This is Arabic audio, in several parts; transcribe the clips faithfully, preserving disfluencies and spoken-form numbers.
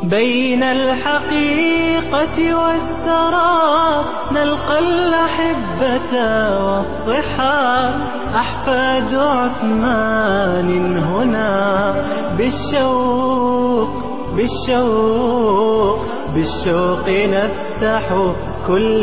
بين الحقيقة والسراب نلقى الأحبة والصحاب، أحفاد عثمان هنا بالشوق بالشوق بالشوق نفتح كل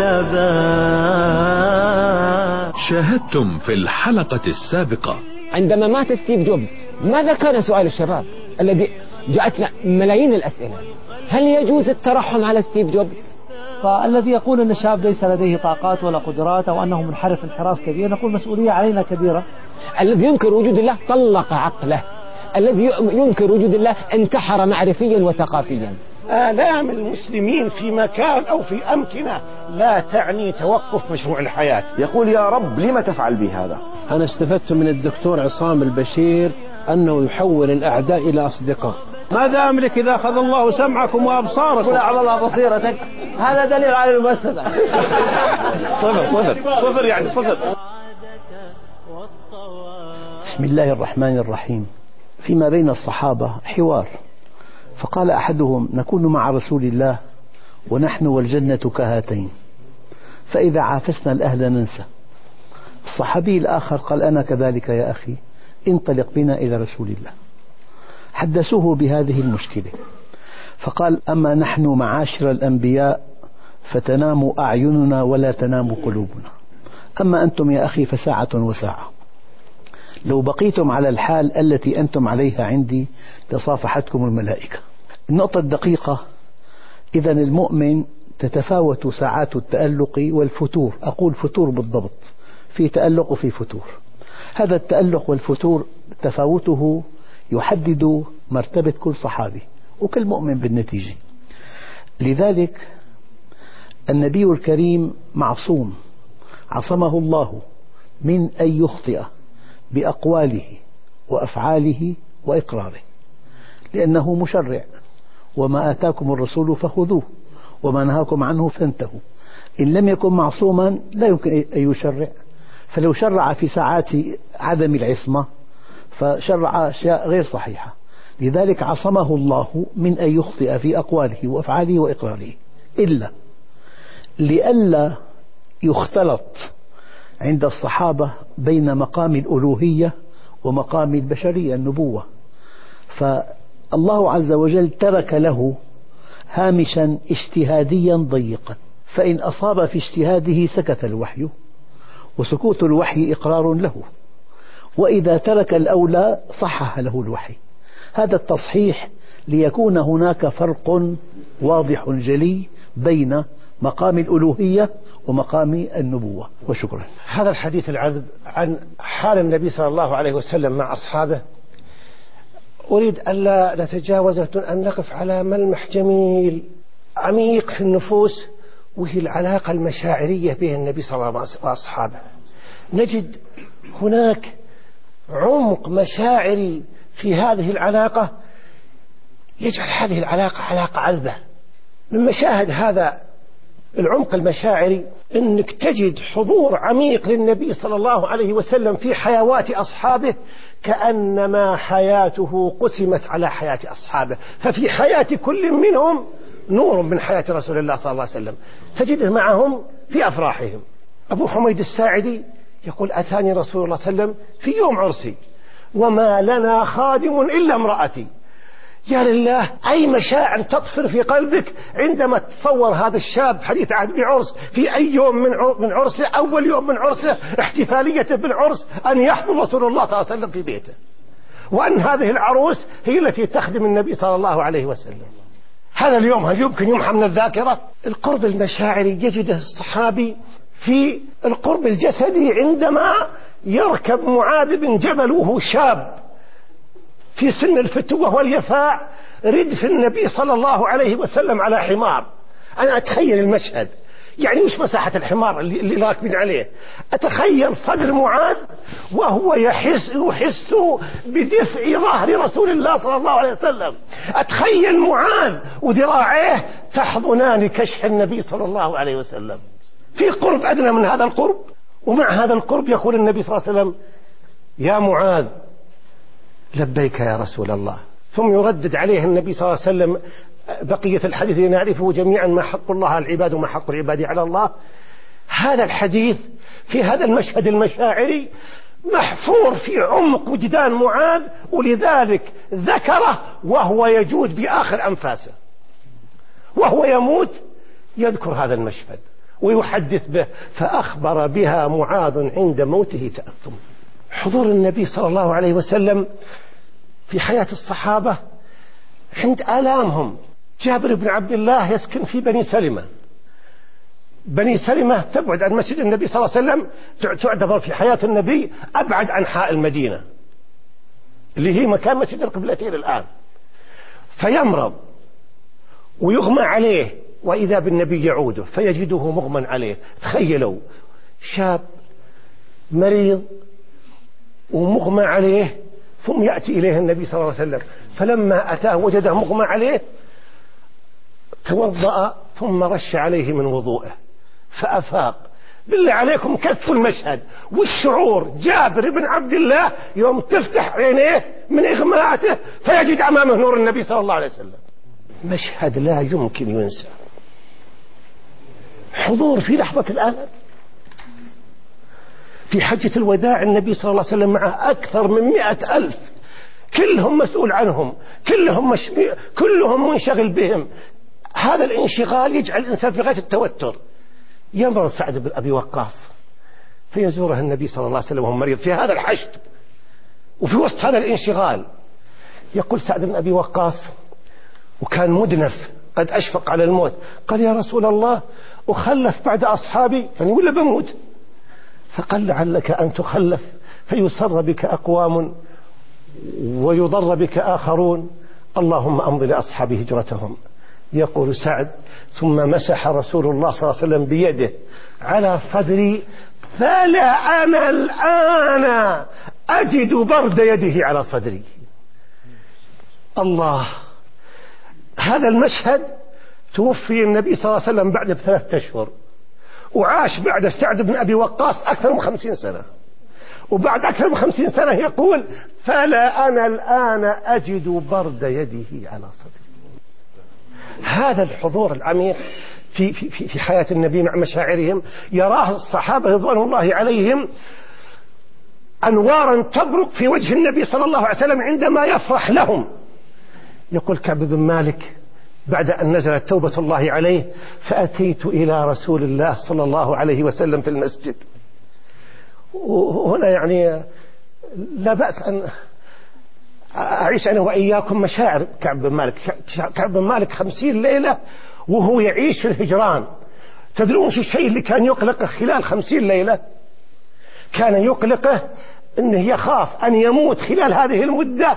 باب. شاهدتم في الحلقة السابقة عندما مات ستيف جوبز ماذا كان سؤال الشباب الذي جاءتنا ملايين الأسئلة؟ هل يجوز الترحم على ستيف جوبز؟ فالذي يقول أن الشاب ليس لديه طاقات ولا قدرات أو أنه منحرف انحراف كبير نقول مسؤولية علينا كبيرة. الذي ينكر وجود الله طلق عقله، الذي ينكر وجود الله انتحر معرفيا وثقافيا. آلام المسلمين في مكان أو في أمكنة لا تعني توقف مشروع الحياة. يقول يا رب لما تفعل بهذا؟ أنا استفدت من الدكتور عصام البشير أنه يحول الأعداء إلى أصدقاء. ماذا أملك إذا أخذ الله سمعكم وأبصاركم؟ قل أعمل الله بصيرتك، هذا دليل على المفسدة. صفر صفر صفر يعني صفر. بسم الله الرحمن الرحيم. فيما بين الصحابة حوار، فقال أحدهم نكون مع رسول الله ونحن والجنة كهاتين، فإذا عافسنا الأهل ننسى. الصحابي الآخر قال أنا كذلك يا أخي، انطلق بنا إلى رسول الله. حدثوه بهذه المشكلة فقال أما نحن معاشر الأنبياء فتنام أعيننا ولا تنام قلوبنا، أما أنتم يا أخي فساعة وساعة، لو بقيتم على الحال التي أنتم عليها عندي لصافحتكم الملائكة. النقطة الدقيقة، إذن المؤمن تتفاوت ساعات التألق والفتور، أقول فتور بالضبط، في تألق وفي فتور. هذا التألق والفتور تفاوته يحدد مرتبة كل صحابي وكل مؤمن بالنتيجة. لذلك النبي الكريم معصوم، عصمه الله من أن يخطئ بأقواله وأفعاله وإقراره، لأنه مشرع، وما آتاكم الرسول فخذوه وما نهاكم عنه فانتهوا. إن لم يكن معصوما لا يمكن أن يشرع، فلو شرع في ساعات عدم العصمة فشرع أشياء غير صحيحة. لذلك عصمه الله من أن يخطئ في أقواله وأفعاله وإقراره، إلا لئلا يختلط عند الصحابة بين مقام الألوهية ومقام البشرية النبوة، فالله عز وجل ترك له هامشا اجتهاديا ضيقا، فإن أصاب في اجتهاده سكت الوحي، وسكوت الوحي إقرار له، وإذا ترك الأولى صحح له الوحي. هذا التصحيح ليكون هناك فرق واضح جلي بين مقام الألوهية ومقام النبوة. وشكرا. هذا الحديث العذب عن حال النبي صلى الله عليه وسلم مع أصحابه أريد ألا نتجاوز أن نقف على ملمح جميل عميق في النفوس، وهي العلاقة المشاعرية بين النبي صلى الله عليه وسلم وأصحابه. نجد هناك عمق مشاعري في هذه العلاقة يجعل هذه العلاقة علاقة عذبة. من مشاهد هذا العمق المشاعري أنك تجد حضور عميق للنبي صلى الله عليه وسلم في حيوات أصحابه، كأنما حياته قسمت على حياة أصحابه، ففي حياة كل منهم نور من حياة رسول الله صلى الله عليه وسلم، تجده معهم في أفراحهم. أبو حميد الساعدي يقول أتاني رسول الله صلى الله عليه وسلم في يوم عرسي وما لنا خادم إلا امرأتي. يا لله، أي مشاعر تطفر في قلبك عندما تتصور هذا الشاب حديث عهد بعرس في أي يوم من عرسه، أول يوم من عرسه، احتفاليته بالعرس، أن يحضر رسول الله صلى الله عليه وسلم في بيته، وأن هذه العروس هي التي تخدم النبي صلى الله عليه وسلم. هذا اليوم هل يمكن يمحى من الذاكرة؟ القرب المشاعري يجده الصحابي في القرب الجسدي عندما يركب معاذ بن جبل وهو شاب في سن الفتوة واليفاع ردف النبي صلى الله عليه وسلم على حمار. أنا أتخيل المشهد، يعني وش مساحة الحمار اللي راكبين عليه؟ أتخيل صدر معاذ وهو يحس يحس بدفء ظهر رسول الله صلى الله عليه وسلم. أتخيل معاذ وذراعيه تحضنان كشح النبي صلى الله عليه وسلم. في قرب أدنى من هذا القرب؟ ومع هذا القرب يقول النبي صلى الله عليه وسلم يا معاذ لبيك يا رسول الله. ثم يردد عليه النبي صلى الله عليه وسلم بقية الحديث نعرفه جميعا، ما حق الله على العباد وما حق العباد على الله. هذا الحديث في هذا المشهد المشاعري محفور في عمق وجدان معاذ، ولذلك ذكره وهو يجود بآخر أنفاسه، وهو يموت يذكر هذا المشهد ويحدث به، فأخبر بها معاذ عند موته تأثم. حضور النبي صلى الله عليه وسلم في حياة الصحابة عند آلامهم. جابر بن عبد الله يسكن في بني سلمة. بني سلمة تبعد عن مسجد النبي صلى الله عليه وسلم، تعتبر في حياة النبي أبعد أنحاء المدينة اللي هي مكان مسجد القبلتين الآن. فيمرض ويغمى عليه، وإذا بالنبي يعوده فيجده مغمى عليه. تخيلوا شاب مريض ومغمى عليه، ثم يأتي إليه النبي صلى الله عليه وسلم، فلما أتاه وجده مغمى عليه توضأ ثم رش عليه من وضوءه فأفاق. بالله عليكم كثوا المشهد والشعور. جابر بن عبد الله يوم تفتح عينيه من إغماءته فيجد أمامه نور النبي صلى الله عليه وسلم. مشهد لا يمكن ينسى. حضور في لحظة الآن. في حجة الوداع النبي صلى الله عليه وسلم معه أكثر من مئة ألف، كلهم مسؤول عنهم، كلهم, مش... كلهم منشغل بهم. هذا الانشغال يجعل الإنسان في غاية التوتر. يمرض سعد بن أبي وقاص فيزوره النبي صلى الله عليه وسلم وهو مريض في هذا الحشد وفي وسط هذا الانشغال. يقول سعد بن أبي وقاص وكان مدنف قد أشفق على الموت، قال يا رسول الله أخلف بعد أصحابي يعني ولا بموت؟ فقال لعلك أن تخلف فيسر بك أقوام ويضر بك آخرون، اللهم أمضي لأصحاب هجرتهم. يقول سعد ثم مسح رسول الله صلى الله عليه وسلم بيده على صدري فلا أنا الآن أجد برد يده على صدري. الله. هذا المشهد توفي النبي صلى الله عليه وسلم بعد بثلاثة أشهر، وعاش بعد سعد بن أبي وقاص أكثر من خمسين سنة، وبعد أكثر من خمسين سنة يقول فلا أنا الآن أجد برد يده على صدري. هذا الحضور العميق في, في, في حياة النبي مع مشاعرهم يراه الصحابة رضوان الله عليهم أنوارا تبرق في وجه النبي صلى الله عليه وسلم عندما يفرح لهم. يقول كعب بن مالك بعد أن نزلت توبة الله عليه فأتيت إلى رسول الله صلى الله عليه وسلم في المسجد. وهنا يعني لا بأس أن أعيش أنا وإياكم مشاعر كعب بن مالك. كعب بن مالك خمسين ليلة وهو يعيش في الهجران. تدرون شو الشيء اللي كان يقلقه خلال خمسين ليلة؟ كان يقلقه أنه يخاف أن يموت خلال هذه المدة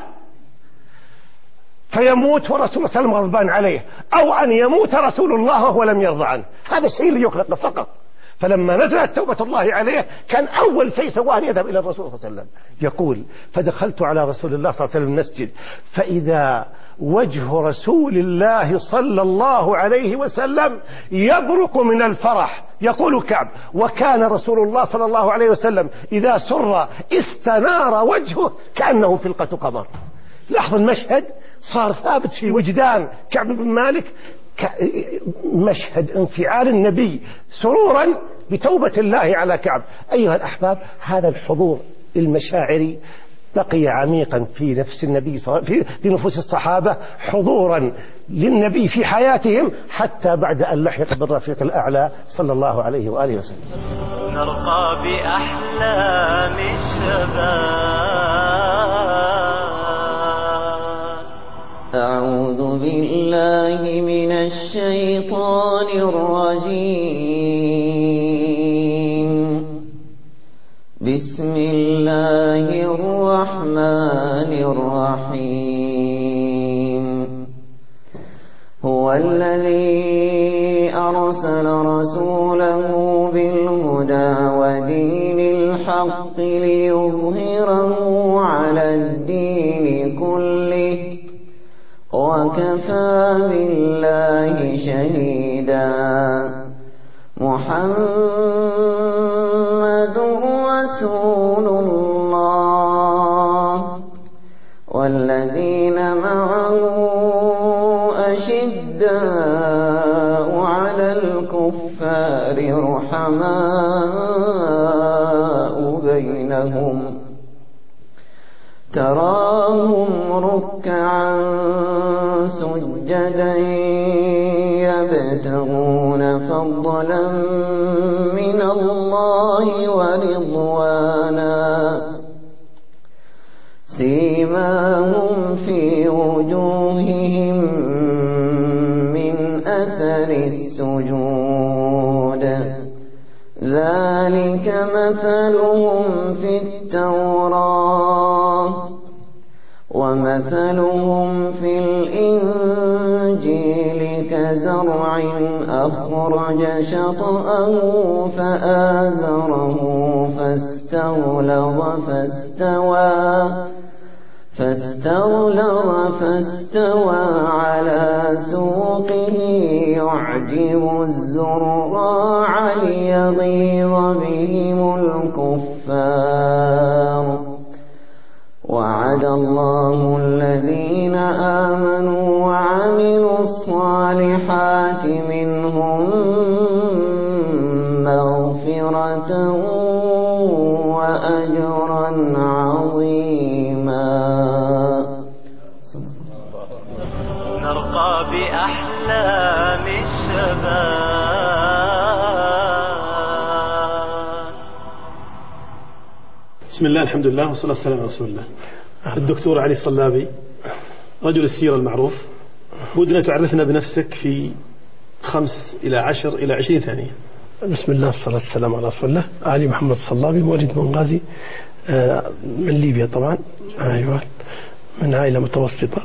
فيموت ورسول الله صلى الله عليه وسلم غضبان عليه، أو أن يموت رسول الله وهو لم يرضى عنه. هذا الشيء اللي يقلقه فقط. فلما نزلت توبة الله عليه كان أول شيء سواه أن يذهب إلى الرسول صلى الله عليه وسلم. يقول فدخلت على رسول الله صلى الله عليه وسلم المسجد فإذا وجه رسول الله صلى الله عليه وسلم يبرق من الفرح. يقول كعب وكان رسول الله صلى الله عليه وسلم إذا سر استنار وجهه كأنه فلقة قمر. لاحظ المشهد صار ثابت في وجدان كعب بن مالك، مشهد انفعال النبي سرورا بتوبة الله على كعب. أيها الأحباب، هذا الحضور المشاعري بقي عميقا في نفس النبي في في نفوس الصحابة، حضورا للنبي في حياتهم حتى بعد أن لحق بالرفيق الأعلى صلى الله عليه وآله وسلم. نرقى بأحلام الشباب. أعوذ بالله من الشيطان الرجيم. بسم الله الرحمن الرحيم. هو الذي أرسل رسوله بالهدى ودين الحق ليظهره على الدين كله وكفى بالله شهيدا. محمد رسول الله والذين معه أشد أشداء على الكفار رحماء بينهم تراهم ركعا سجدا يبتغون فضلا من الله ورضوانا سيماهم في وجوههم من أثر السجود ذلك مثلهم في التوراة ومثلهم في الإنجيل كزرع أخرج شطأه فآزره فاستغلظ فاستوى فاستغلظ فاستوى على سوقه يعجب الزراع ليغيظ بهم الكفار وعد الله الذين آمنوا وعملوا الصالحات منهم مغفرة وأجرا عظيما. نرقى بأحلام الشباب. بسم الله الحمد لله والصلاة والسلام على رسول الله. الدكتور علي الصلابي رجل السيرة المعروف، بدنا تعرفنا بنفسك في خمس إلى عشر إلى عشرين ثانية. بسم الله والصلاة والسلام على رسول الله. علي محمد الصلابي، مولد بنغازي من ليبيا طبعا، أيوة، من عائلة متوسطة،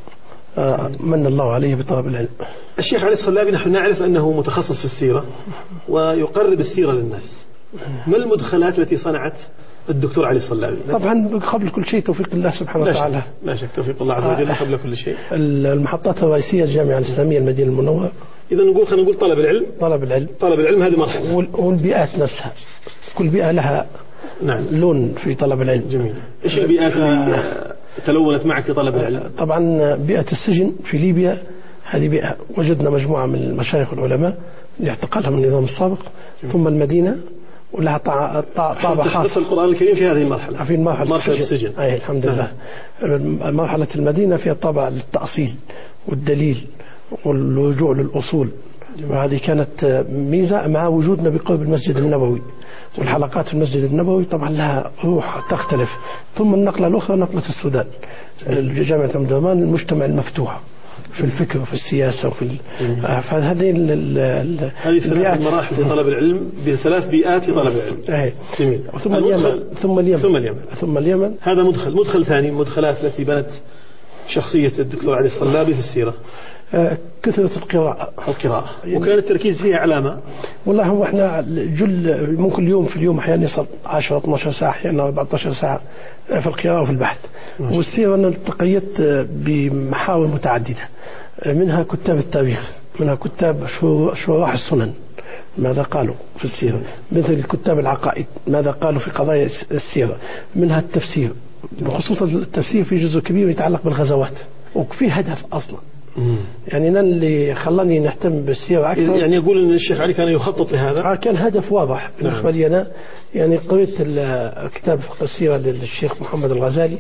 من الله عليه بطلب العلم. الشيخ علي الصلابي نحن نعرف أنه متخصص في السيرة ويقرب السيرة للناس. ما المدخلات التي صنعت الدكتور علي الصلابي؟ طبعا قبل كل شيء توفيق الله سبحانه وتعالى. لا شك توفيق الله عز وجل قبل كل شيء. المحطات الرئيسية الجامعة الإسلامية المدينة المنورة. إذا نقول خلينا نقول طلب العلم. طلب العلم. طلب العلم هذه مرحلة. والبيئات نفسها، كل بيئة لها نعم لون في طلب العلم. جميل. إيش البيئات اللي تلونت معك في طلب العلم؟ طبعا بيئة السجن في ليبيا، هذه بيئة وجدنا مجموعة من المشايخ والعلماء اللي اعتقلها من النظام السابق. جميل. ثم المدينة ولها طابع خاص. تدخل القرآن الكريم في هذه المرحلة. في مرحلة, مرحلة السجن. السجن. أي الحمد لله. مرحلة المدينة فيها طابع للتأصيل والدليل والرجوع للأصول، وهذه كانت ميزة مع وجودنا بقرب المسجد النبوي، والحلقات في المسجد النبوي طبعا لها روح تختلف. ثم النقلة الأخرى نقلة السودان، جامعة أم درمان، المجتمع المفتوح في الفكر وفي السياسة وفي فهذه هذه ثلاث مراحل في طلب العلم، بثلاث بيئات في طلب العلم. أي. جميل. ثم اليمن ثم اليمن ثم اليمن ثم اليمن. هذا مدخل. مدخل ثاني، مدخلات التي بنت شخصية الدكتور علي الصلابي في السيرة. كثرة القراءة. القراءة وكان التركيز فيها علامة. والله هو احنا جل ممكن اليوم في اليوم أحيانا يصل عشرة اثنا عشر ساعة، أحيانا أربعة عشر ساعة في القراءة وفي البحث. والسيرة أنا التقيت بمحاور متعددة، منها كتاب التاريخ، منها كتاب شراح السنن ماذا قالوا في السيرة، مثل الكتاب العقائد ماذا قالوا في قضايا السيرة، منها التفسير، بخصوص التفسير في جزء كبير يتعلق بالغزوات وفي هدف أصلا. مم. يعني أنا اللي خلاني نهتم بالسيرة أكثر، يعني يقول أن الشيخ علي كان يخطط لهذا، كان هدف واضح بالنسبة نعم. لي أنا يعني قريت كتاب فقه السيرة للشيخ محمد الغزالي،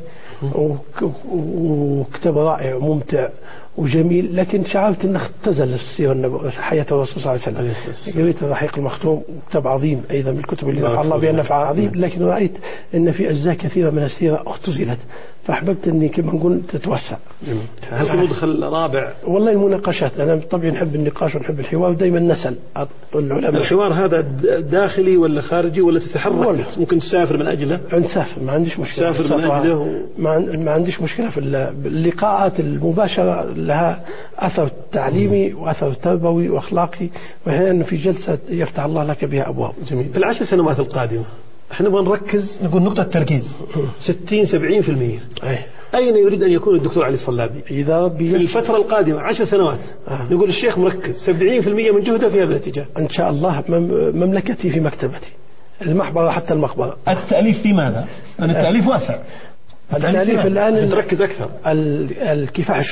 وكتاب رائع وممتع وجميل، لكن شعرت أن اختزل السيرة النبوية حياة الرسول صلى الله عليه وسلم. قريت الرحيق المختوم، كتاب عظيم أيضا من الكتب اللي نفع الله بها نفع عظيم، لكن رأيت أن في أجزاء كثيرة من السيرة اختزلت، فأحببت أني كما نقول تتوسع. جميل. هل في مدخل رابع؟ والله المناقشات، أنا طبعا نحب النقاش ونحب الحوار، ودائما نسأل العلماء. الحوار هذا داخلي ولا خارجي ولا تتحرك؟ ممكن تسافر من أجله؟ نسافر، ما عنديش مشكلة. تسافر من أجله و... ما عنديش مشكلة في اللقاءات المباشرة، لها أثر تعليمي وأثر تربوي وأخلاقي، وأحيانا في جلسة يفتح الله لك بها أبواب. جميل. في العشر سنوات القادمة احنا نبغى نركز، نقول نقطة تركيز ستين سبعين في المية. أين يريد أن يكون الدكتور علي الصلابي إذا ربي في الفترة القادمة عشر سنوات؟ آه. نقول الشيخ مركز سبعين في المية من جهده في هذا الاتجاه إن شاء الله. مملكتي في مكتبتي، المحبرة حتى المقبرة. التأليف في ماذا؟ أن التأليف واسع. التأليف الآن تركز أكثر الكفاح الشعوب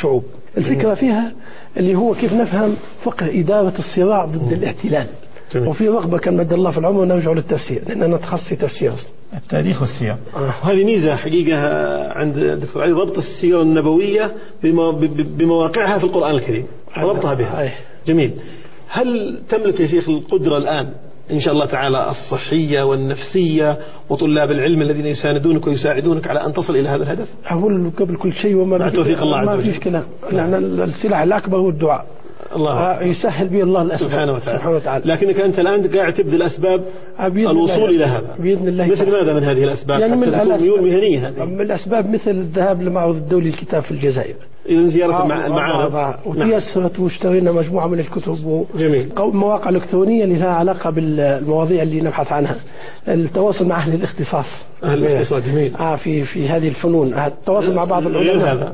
الفكرة فيها اللي هو كيف نفهم فقه إدارة الصراع ضد الاحتلال. جميل. وفي رغبة كان مد الله في العمر نرجع للتفسير لأن أنا تخصصي تفسير التاريخ والسير. آه. وهذه ميزة حقيقة عند الدكتور علي، ربط السيرة النبوية بمواقعها في القرآن الكريم وربطها بها. آه. جميل. هل تملك يا شيخ القدرة الآن إن شاء الله تعالى الصحية والنفسية وطلاب العلم الذين يساندونك ويساعدونك على أن تصل إلى هذا الهدف؟ أقول قبل كل شيء وما مع توفيق الله عز وجل. ما فيش كلام، لأن السلاح الأكبر هو الدعاء. الله يسهل به الله الأسباب سبحانه وتعالى. سبحانه وتعالى. لكنك أنت الآن قاعد تبذل أسباب الوصول إلى هذا بإذن الله. مثل ماذا من هذه الأسباب يعني حتى تكون ميول مهنية هذه؟ من الأسباب مثل الذهاب للمعرض الدولي للكتاب في الجزائر، إذن زيارة المعارض، وتيسرت واشترينا مجموعة من الكتب ومواقع إلكترونية اللي لها علاقة بالمواضيع اللي نبحث عنها، التواصل مع أهل الاختصاص. أهل الاختصاص جميل. آه في في هذه الفنون، التواصل مع بعض العلماء. هذا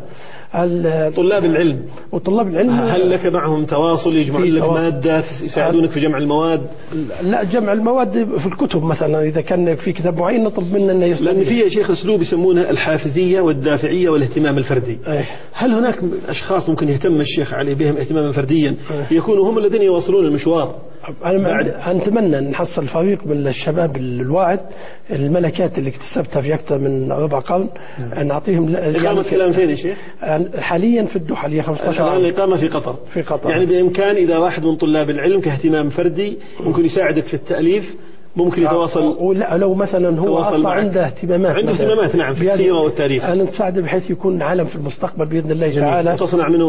طلاب العلم وطلاب العلم هل لك معهم تواصل يجمعون لك مادة يساعدونك في جمع المواد؟ لا، جمع المواد في الكتب مثلا إذا كان في كتاب معين نطلب منه أنه يستطيع. لأن في يا شيخ أسلوب يسمونه الحافزية والدافعية والاهتمام الفردي. أيه. هل هناك أشخاص ممكن يهتم الشيخ علي بهم اهتماما فرديا أيه. يكونوا هم الذين يواصلون المشوار؟ أنا أتمنى أن نحصل فريق من الشباب الواعد الملكات اللي اكتسبتها في أكثر من ربع قرن أن نعطيهم. إقامة كلام فين يا شيخ؟ حاليا في الدوحة اللي هي خمسة عشر الآن الإقامة في قطر. في قطر يعني بإمكان إذا واحد من طلاب العلم كاهتمام فردي ممكن يساعدك في التأليف، ممكن يتواصل. ولا لو مثلا هو أصلا عنده اهتمامات عنده اهتمامات نعم في السيرة والتاريخ، أنا نساعده بحيث يكون عالم في المستقبل بإذن الله تعالى وتصنع منه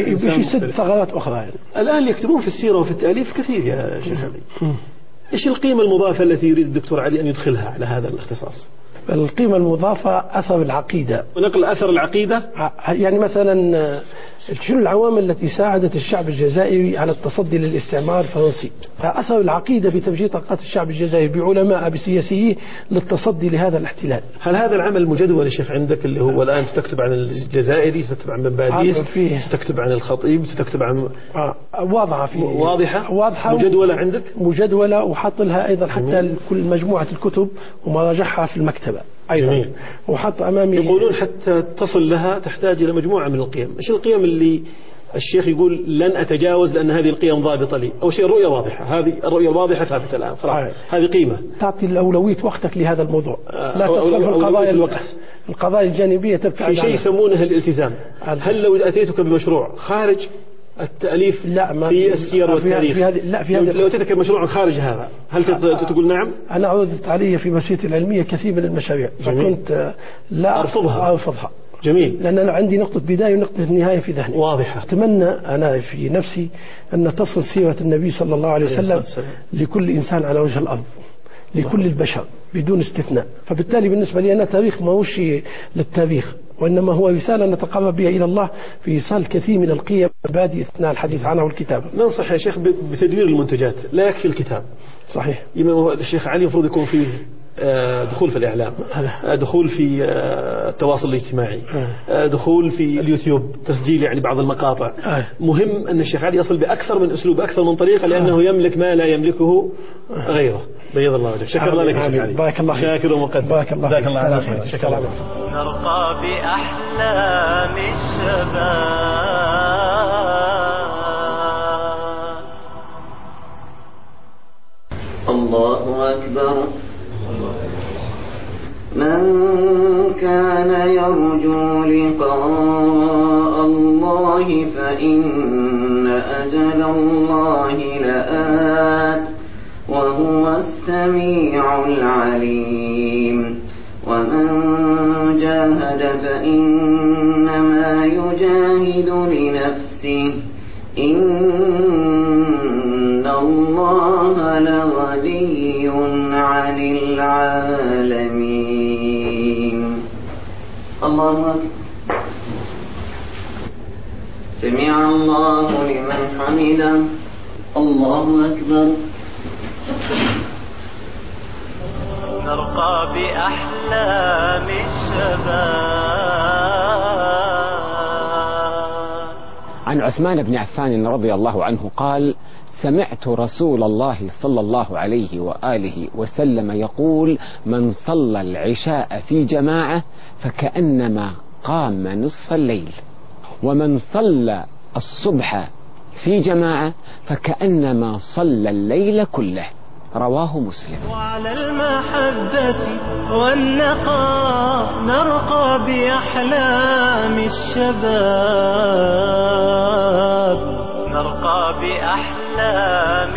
يسد ثغرات أخرى يعني. الآن يكتبون في السيرة وفي التأليف كثير يا شيخ علي. إيش القيمة المضافة التي يريد الدكتور علي أن يدخلها على هذا الاختصاص؟ القيمة المضافة أثر العقيدة ونقل أثر العقيدة. يعني مثلا شنو العوامل التي ساعدت الشعب الجزائري على التصدي للاستعمار الفرنسي؟ أثر العقيدة في تفجير طاقات الشعب الجزائري بعلماء بسياسيين للتصدي لهذا الاحتلال. هل هذا العمل مجدول يا شيخ عندك اللي هو الآن ستكتب عن الجزائري، ستكتب عن بن باديس، ستكتب عن الخطيب، ستكتب عن آه واضحة في واضحة واضحة مجدولة عندك مجدولة وحط لها أيضا حتى كل مجموعة الكتب ومراجعها في المكتبة أيضا. جميل. وحط أمامي يقولون حتى تصل لها تحتاج إلى مجموعة من القيم. إيش القيم اللي الشيخ يقول لن أتجاوز لأن هذه القيم ضابطة لي؟ أول شيء الرؤية واضحة، هذه الرؤية الواضحة ثابتة الآن خلاص. آه. هذه قيمة تعطي الأولوية وقتك لهذا الموضوع. لا تدخل في القضايا الوقت. القضايا الجانبية تبتعد. في شيء يسمونه الالتزام. هل لو أتيتك بمشروع خارج التأليف لا ما في السير والتاريخ في هذه لا في هذه لو أتيتك مشروع خارج هذا هل تقول نعم؟ أنا عرضت علي في مسيرتي العلمية كثير من المشاريع فكنت لا أرفضها أرفضها جميل. لأن أنا عندي نقطة بداية ونقطة نهاية في ذهني واضحة. أتمنى أنا في نفسي أن تصل سيرة النبي صلى الله عليه وسلم لكل إنسان على وجه الأرض، لكل البشر بدون استثناء. فبالتالي بالنسبة لي أنا تاريخ ما هو شيء للتاريخ، وإنما هو رسالة نتقرب بها إلى الله في إيصال كثير من القيم بادي أثناء الحديث عنها والكتابة. ننصح يا شيخ بتدوير المنتجات، لا يكفي الكتاب. صحيح. الشيخ علي المفروض يكون فيه دخول في الإعلام، دخول في التواصل الاجتماعي، دخول في اليوتيوب، تسجيل يعني بعض المقاطع. مهم أن الشيخ علي يصل بأكثر من أسلوب، أكثر من طريقة، لأنه يملك ما لا يملكه غيره. بيض الله وجهك. شكر الله لك يا شيخ علي. بارك الله فيك. شاكر ومقدر. بارك الله فيك. الله على خير. شكرا لك. نرقى بأحلام الشباب. الله أكبر. من كان يرجو لقاء الله فإن أجل الله لآت وهو السميع العليم. ومن جاهد فإنما يجاهد لنفسه إن الله لغني عن العالمين. الله أكبر. سمع الله لمن حمده. الله أكبر. نرقى بأحلام الشباب. عن عثمان بن عفان رضي الله عنه قال: سمعت رسول الله صلى الله عليه وآله وسلم يقول: من صلى العشاء في جماعة فكأنما قام نصف الليل. ومن صلى الصبح في جماعة فكأنما صلى الليل كله. رواه مسلم. وعلى المحبة والنقاء نرقى بأحلام الشباب، نرقى بأحلام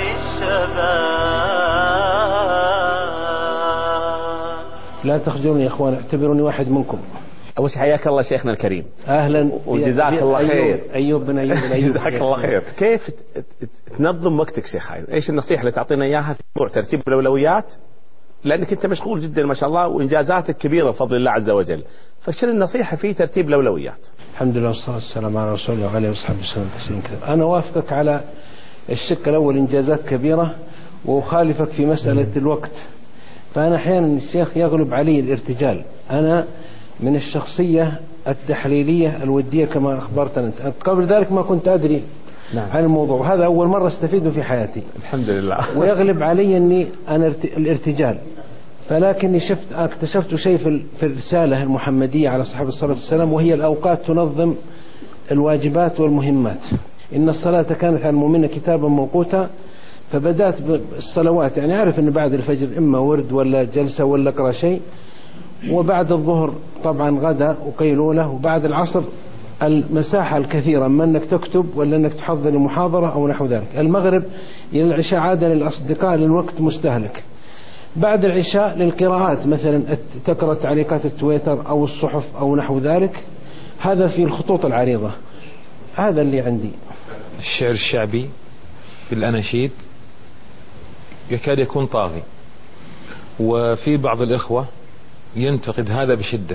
الشباب. لا تخجلوني يا إخوان، اعتبروني واحد منكم. أول شيء حياك الله شيخنا الكريم. أهلا وجزاك الله خير. أيوب بن أيوب بن أيوب. جزاك الله خير. كيف تنظم وقتك شيخ عايض؟ إيش النصيحة اللي تعطينا إياها في موضوع ترتيب الأولويات؟ لأنك أنت مشغول جدا ما شاء الله وإنجازاتك كبيرة بفضل الله عز وجل، فشل النصيحة في ترتيب الأولويات؟ الحمد لله والصلاة والسلام على رسول الله وعليه وصحبه وسلم تسليما كثيرا. أنا وافقك على الشق الأول، إنجازات كبيرة، وأخالفك في مسألة الوقت. فأنا أحيانا الشيخ يغلب علي الارتجال. أنا من الشخصية التحليلية الودية كما أخبرتنا أنت. قبل ذلك ما كنت أدري نعم. عن الموضوع هذا، أول مرة استفيد في حياتي الحمد لله. ويغلب علي أني أنا الارتجال، فلكني شفت اكتشفت شيء في الرسالة المحمدية على صحابة الصلاة والسلام، وهي الأوقات تنظم الواجبات والمهمات. إن الصلاة كانت على المؤمنين كتابا موقوتا، فبدأت بالصلوات، يعني أعرف أن بعد الفجر إما ورد ولا جلسة ولا أقرأ شيء، وبعد الظهر طبعا غدا وقيلولة، وبعد العصر المساحة الكثيرة، أما أنك تكتب ولا أنك تحضر المحاضرة أو نحو ذلك. المغرب إلى العشاء عادة للأصدقاء للوقت مستهلك. بعد العشاء للقراءات، مثلا تقرأ تعليقات التويتر أو الصحف أو نحو ذلك. هذا في الخطوط العريضة. هذا اللي عندي. الشعر الشعبي في الأناشيد يكاد يكون طاغي، وفي بعض الإخوة ينتقد هذا بشدة،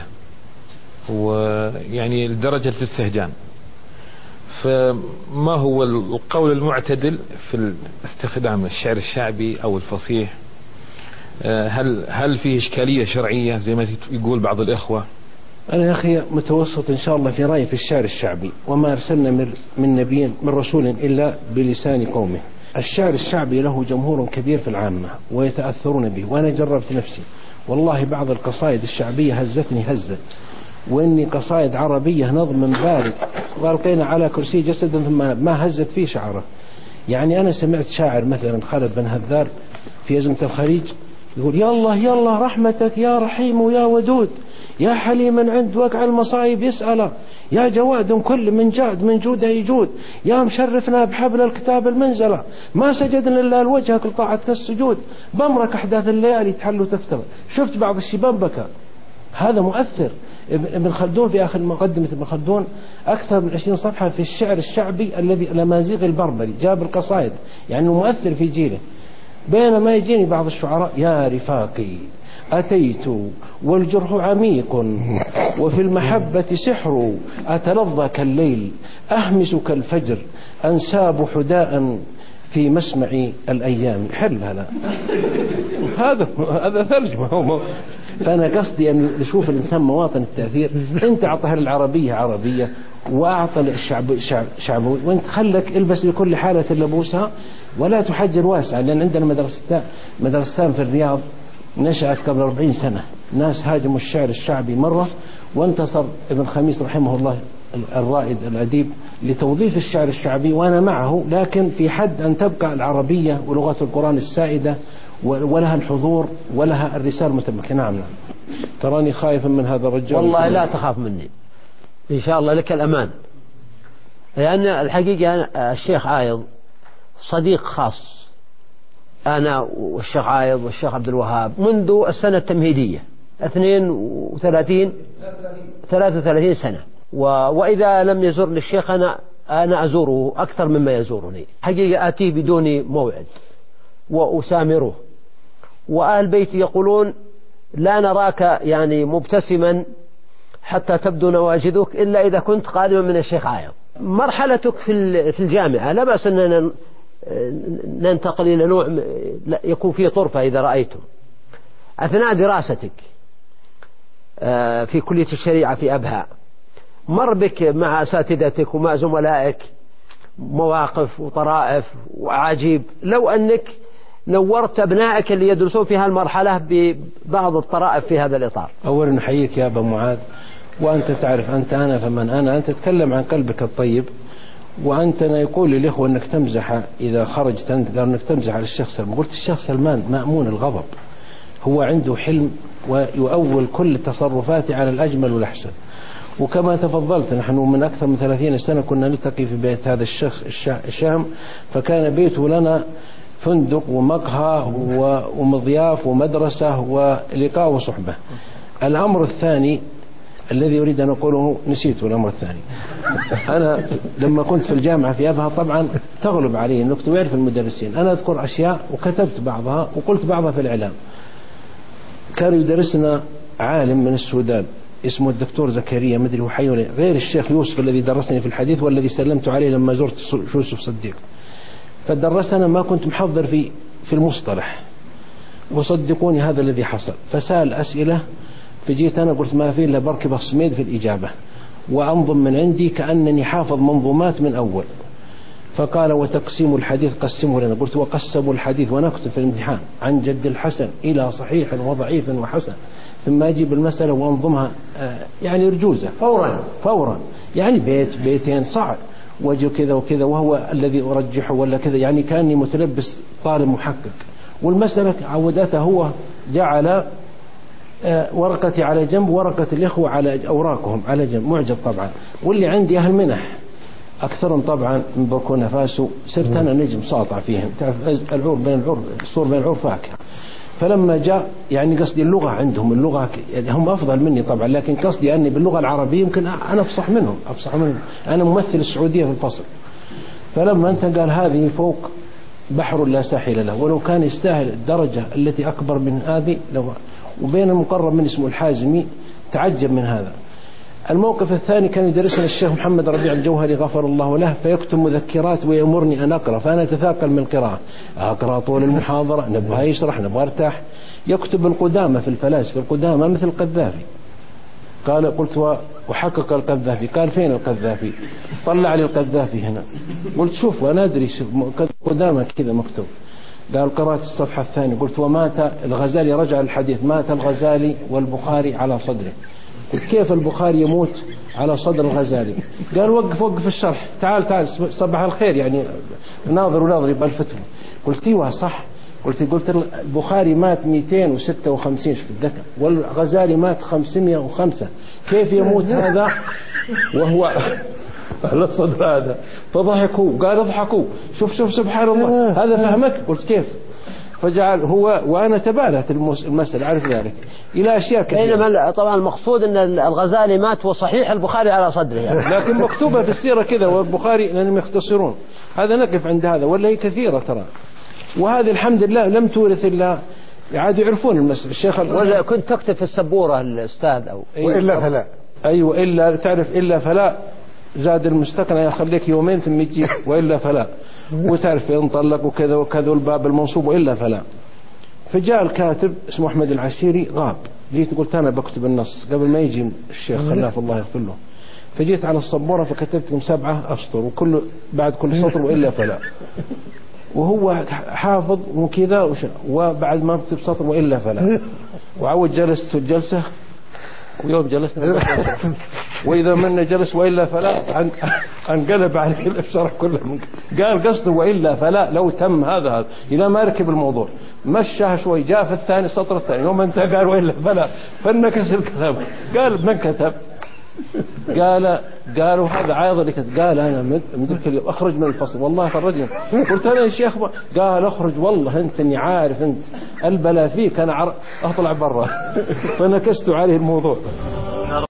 ويعني لدرجة الاستهجان. فما هو القول المعتدل في استخدام الشعر الشعبي أو الفصيح؟ هل هل فيه إشكالية شرعية زي ما يقول بعض الإخوة؟ أنا يا أخي متوسط إن شاء الله في رأيي في الشعر الشعبي، وما أرسلنا من نبي من رسول إلا بلسان قومه. الشعر الشعبي له جمهور كبير في العامة ويتأثرون به، وأنا جربت نفسي والله. بعض القصائد الشعبية هزتني هزة، وإني قصائد عربية نظم بارد والقينا على كرسي جسدا ثم ما هزت فيه شعره. يعني أنا سمعت شاعر مثلا خالد بن هذار في أزمة الخليج يقول: يا الله يا الله رحمتك يا رحيم ويا ودود، يا حليما عند وقع المصايب يسأله، يا جواد كل من جاد من جوده يجود، يا مشرفنا بحبل الكتاب المنزلة، ما سجدنا إلا لوجهك لطاعتك السجود، بمرك أحداث الليالي تحل وتفتر. شفت بعض الشباب بكى. هذا مؤثر. ابن خلدون في آخر مقدمة ابن خلدون أكثر من عشرين صفحة في الشعر الشعبي الذي الأمازيغ البربري، جاب القصائد، يعني مؤثر في جيله. بينما يجيني بعض الشعراء: يا رفاقي أتيت والجرح عميق وفي المحبة سحر، أتلظى كالليل أهمس كالفجر، أنساب حداء في مسمع الأيام. حل هذا هذا هذا ترجمة. فأنا قصدي أن نشوف الإنسان مواطن التأثير. أنت أعطها العربية عربية، وأعطى الشعب شعب شعبوي، وأنت خلك البس لكل حالة لبوسها، ولا تحجر واسعا. لأن عندنا مدرستان مدرستان في الرياض نشأت قبل أربعين سنة، ناس هاجموا الشعر الشعبي مرة، وانتصر ابن خميس رحمه الله الرائد الأديب لتوظيف الشعر الشعبي، وأنا معه، لكن في حد أن تبقى العربية ولغة القرآن السائدة ولها الحضور ولها الرسالة المتمكنة. نعم نعم. تراني خايفا من هذا الرجال. والله لا تخاف مني، إن شاء الله لك الأمان. لأن الحقيقة الشيخ عايض صديق خاص، أنا والشيخ عايض والشيخ عبد الوهاب منذ السنة التمهيدية اثنين وثلاثين ثلاثة وثلاثين سنة، و... وإذا لم يزورني الشيخ أنا أنا أزوره أكثر مما يزورني. حقيقة آتي بدون موعد وأسامره، وأهل بيتي يقولون: لا نراك يعني مبتسما حتى تبدو نواجذك إلا إذا كنت قادما من الشيخ عايض. مرحلتك في في الجامعة لا بأس أننا ننتقل إلى نوع يكون فيه طرفة إذا رأيتم. أثناء دراستك في كلية الشريعة في أبها، مر بك مع أساتذتك ومع زملائك مواقف وطرائف وعجيب، لو أنك نورت أبنائك اللي يدرسون في هالمرحلة ببعض الطرائف في هذا الإطار. أولا نحييك يا أبا معاذ وأنت تعرف أنت أنا فمن أنا، أنت تتكلم عن قلبك الطيب، وأنت أنا يقول للإخوة أنك تمزح إذا خرجت أنت قال أنك تمزح على الشيخ سلمان. قلت الشيخ سلمان مأمون الغضب، هو عنده حلم ويؤول كل تصرفاته على الأجمل والأحسن. وكما تفضلت نحن من أكثر من ثلاثين سنة كنا نلتقي في بيت هذا الشيخ الشام، فكان بيته لنا فندق ومقهى ومضياف ومدرسة ولقاء وصحبة. الأمر الثاني الذي أريد أن أقوله نسيته، الأمر الثاني أنا لما كنت في الجامعة في أبها طبعا تغلب علي النكتة ويعرف المدرسين، أنا أذكر أشياء وكتبت بعضها وقلت بعضها في الإعلام. كان يدرسنا عالم من السودان اسمه الدكتور زكريا، مدري هو حي ولا غير الشيخ يوسف الذي درسني في الحديث والذي سلمت عليه لما زرت يوسف صديق. فدرسنا ما كنت محضر في في المصطلح، وصدقوني هذا الذي حصل. فسأل أسئلة، فجيت أنا قلت ما في إلا بركب الصميد في الإجابة وأنظم من عندي كأنني حافظ منظومات من أول. فقال وتقسيم الحديث قسمه لنا. قلت وقسموا الحديث ونكتب في الامتحان عن جد الحسن إلى صحيح وضعيف وحسن، ثم أجيب المسألة وأنظمها يعني رجوزة فورا فورا، يعني بيت بيتين صعب وجه كذا وكذا وهو الذي أرجحه ولا كذا، يعني كأني متلبس طالب محقق. والمسألة عودته هو جعل ورقتي على جنب ورقة الإخوة على أوراقهم على جنب معجب طبعا. واللي عندي أهل منح أكثرهم طبعا من بوركينا فاسو، صرت أنا نجم ساطع فيهم، تعرف العور بين العور الصور بين العور فاكهة. فلما جاء يعني قصدي اللغة عندهم اللغة يعني هم أفضل مني طبعا، لكن قصدي أني باللغة العربية يمكن أنا أفصح منهم أفصح منهم أنا ممثل السعودية في الفصل. فلما أنت قال هذه فوق بحر لا ساحل له، ولو كان يستاهل الدرجة التي أكبر من هذه لو. وبين المقرب من اسمه الحازمي تعجب من هذا. الموقف الثاني كان يدرسنا الشيخ محمد ربيع الجوهري غفر الله له، فيكتب مذكرات ويأمرني أن أقرأ، فأنا أتثاقل من القراءة، أقرأ طول المحاضرة نبغى يشرح نبغى ارتاح. يكتب القدامى في الفلاسفة القدامى مثل القذافي. قال قلت وحقق القذافي، قال فين القذافي؟ طلع لي القذافي هنا. قلت شوف وأنا أدري قدامى كذا مكتوب. قال قرأت الصفحة الثانية. قلت ومات الغزالي، رجع الحديث مات الغزالي والبخاري على صدره. قلت كيف البخاري يموت على صدر الغزالي؟ قال وقف وقف الشرح، تعال تعال صباح الخير يعني ناظر وناظر يبقى الفتوى. قلت ايوه صح. قلت قلت البخاري مات مئتين وستة وخمسين في الذكر والغزالي مات خمسمائة وخمسة، كيف يموت هذا وهو على صدر هذا؟ فضحكوا قال اضحكوا شوف شوف سبحان الله هذا فهمك. قلت كيف؟ فجعل هو وأنا تبالت المسألة أعرف ذلك إلى أشياء كثيرة. بينما طبعا المقصود أن الغزالي مات وصحيح البخاري على صدره يعني. لكن مكتوبة في السيرة كذا والبخاري لأنهم يختصرون، هذا نقف عند هذا ولا هي كثيرة ترى. وهذه الحمد لله لم تورث إلا عاد يعرفون المسألة. الشيخ ولا كنت تكتب في السبورة الأستاذ أو وإلا فلا. أيوة إلا تعرف إلا فلا زاد المستقنع يخليك يومين ثم يجي وإلا فلا، وتعرف ينطلق وكذا وكذا الباب المنصوب وإلا فلا. فجاء الكاتب اسمه أحمد العسيري غاب، جيت قلت أنا بكتب النص قبل ما يجي الشيخ خلاف الله يغفر له. فجيت على الصبورة فكتبت لهم سبعة أسطر وكل بعد كل سطر وإلا فلا، وهو حافظ وكذا وبعد ما بكتب سطر وإلا فلا. وعود جلست في الجلسة ويوم جلسنا وإذا منا جلس وإلا فلا انقلب عليه الشرح كله. قال قصده وإلا فلا لو تم هذا هذا إذا ما ركب الموضوع مشاه شوي جاء في الثاني سطر الثاني يوم انت قال وإلا فلا فنكس الكلام. قال من كتب؟ قال قالوا هذا عايض اللي كتب. قال أنا مدرك اليوم أخرج من الفصل والله خرجنا. قلت أنا يا شيخ قال أخرج والله أنت إني عارف أنت البلا فيك أنا عر... أطلع برا. فنكست عليه الموضوع.